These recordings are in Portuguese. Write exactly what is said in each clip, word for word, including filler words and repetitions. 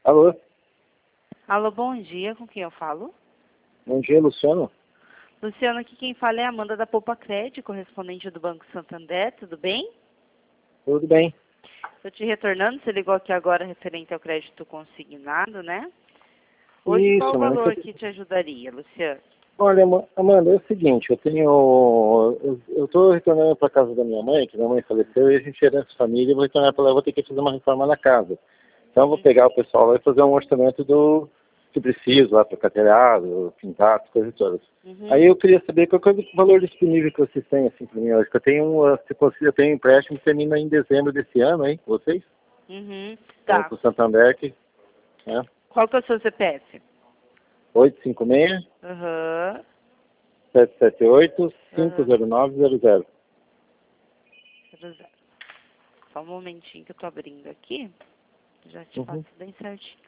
Alô? Alô, bom dia. Com quem eu falo? Bom dia, Luciano. Luciano, aqui quem fala é a Amanda da Poupa Crédito, correspondente do Banco Santander. Tudo bem? Tudo bem? Estou te retornando. Você ligou aqui agora referente ao crédito consignado, né? Hoje, qual Isso, o mas valor eu- que te ajudaria, Luciano? Olha, Ama- Amanda, é o seguinte, eu tenho... Eu, eu tô retornando para casa da minha mãe, que minha mãe faleceu, e a gente é dessa família, eu vou retornar para lá, eu vou ter que fazer uma reforma na casa. Então eu vou pegar o pessoal lá e fazer um orçamento do que preciso lá para catelhado, pintar, as coisas todas. Uhum. Aí eu queria saber qual que é o valor disponível que vocês têm, assim, para mim hoje. Que eu tenho, um, se consigo, eu tenho um empréstimo que termina em dezembro desse ano, hein, com vocês? Uhum. É, Tá. com o Santander, que é Qual que é o seu C P F? oito cinco seis, Aham. sete sete oito, cinco Aham. zero nove zero zero. Zero, zero. Só um momentinho que eu tô abrindo aqui. Já te Uhum. faço bem certinho.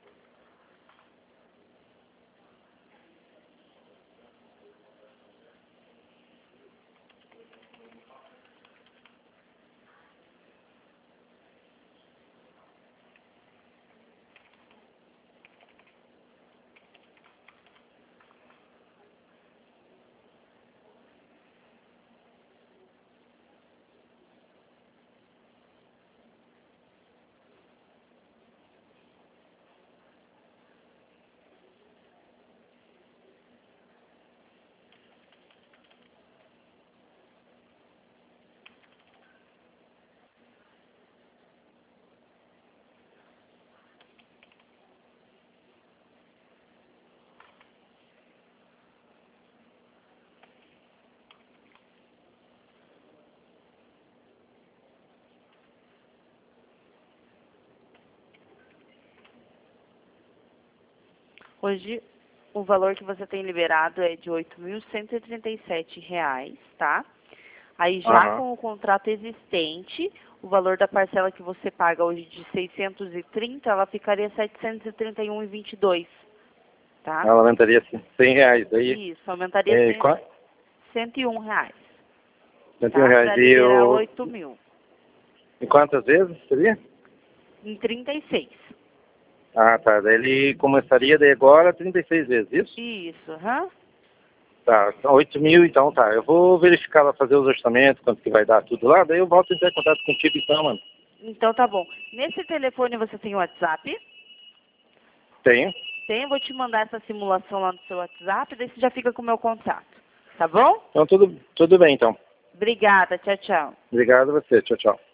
Hoje, o valor que você tem liberado é de oito mil cento e trinta e sete reais, tá? Aí já Aham. com o contrato existente, o valor da parcela que você paga hoje de seiscentos e trinta, ela ficaria setecentos e trinta e um reais e vinte e dois centavos, tá? Ela aumentaria assim, cem reais. Daí, Isso, aumentaria é, cem, qua- cento e um reais, cento e um tá? reais. Para E, liberar o, oito mil, e quantas vezes seria? em trinta e seis. Ah, tá. Daí ele começaria daí agora trinta e seis vezes, isso? Isso, aham. Tá, então oito mil, então tá. Eu vou verificar lá, fazer os orçamentos, quanto que vai dar tudo lá, daí eu volto a entrar em contato contigo então, mano. Então tá bom. Nesse telefone você tem o WhatsApp? Tenho. Tem, eu vou te mandar essa simulação lá no seu WhatsApp, daí você já fica com o meu contato. Tá bom? Então tudo, tudo bem então. Obrigada, tchau, tchau. Obrigado a você. Tchau, tchau.